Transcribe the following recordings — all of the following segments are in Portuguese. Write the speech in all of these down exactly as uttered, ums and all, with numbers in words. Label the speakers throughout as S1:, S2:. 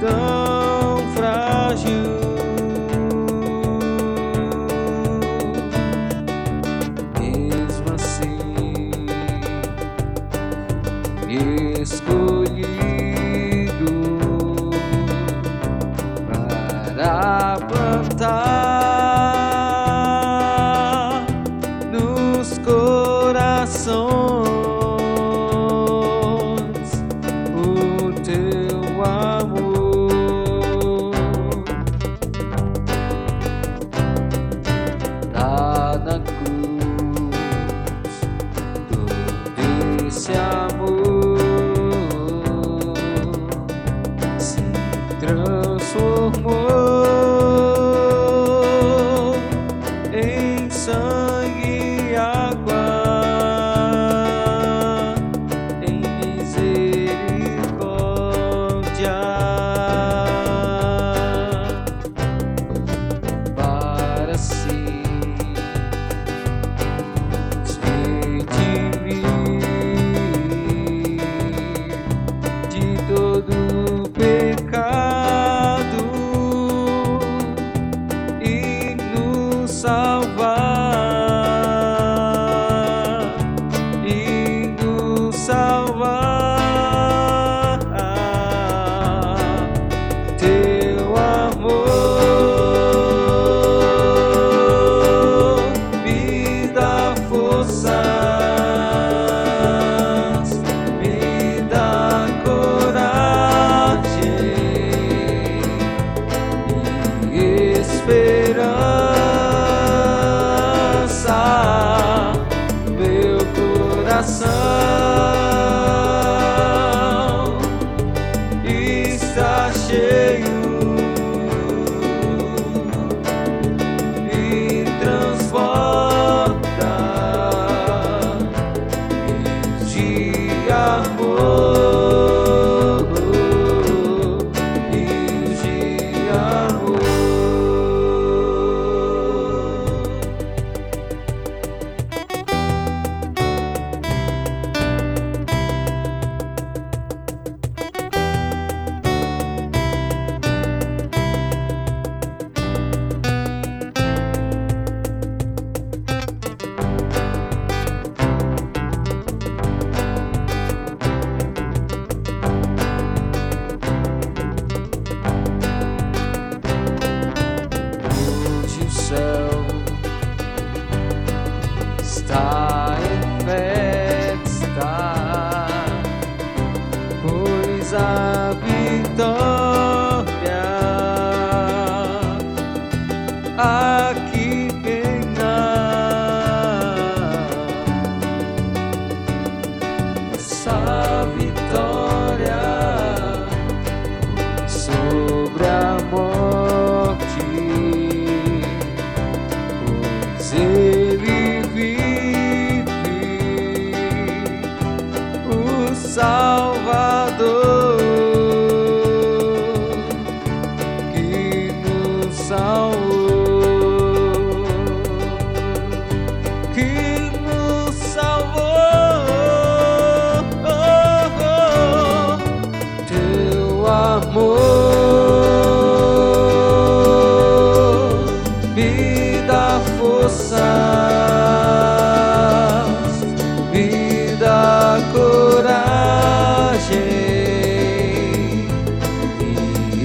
S1: tão frágil. Mesmo assim, escolhido para plantar nos corações o teu amor. Lá na cruz todo esse amor se transformou em sangue e água, em misericórdia, para assim nos redimir de todo pecado e nos salvar, e nos salvar. Teu amor me dá forças, me dá coragem e esperança. Meu coração está cheio e transborda de amor, e de amor. Hoje o céu está em festa, pois a vitória aqui reina. Essa vitória sobre a morte, pois ele vive, o Salvador que nos salvou, que nos salvou. Teu amor me dá forças, me dá coragem e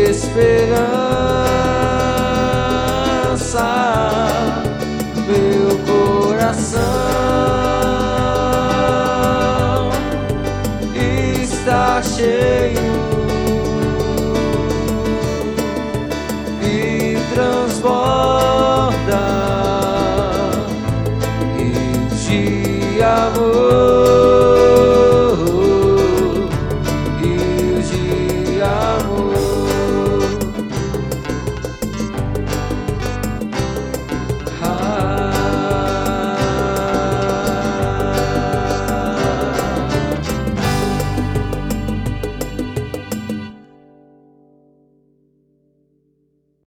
S1: esperança. Meu coração está cheio e transborda de amor.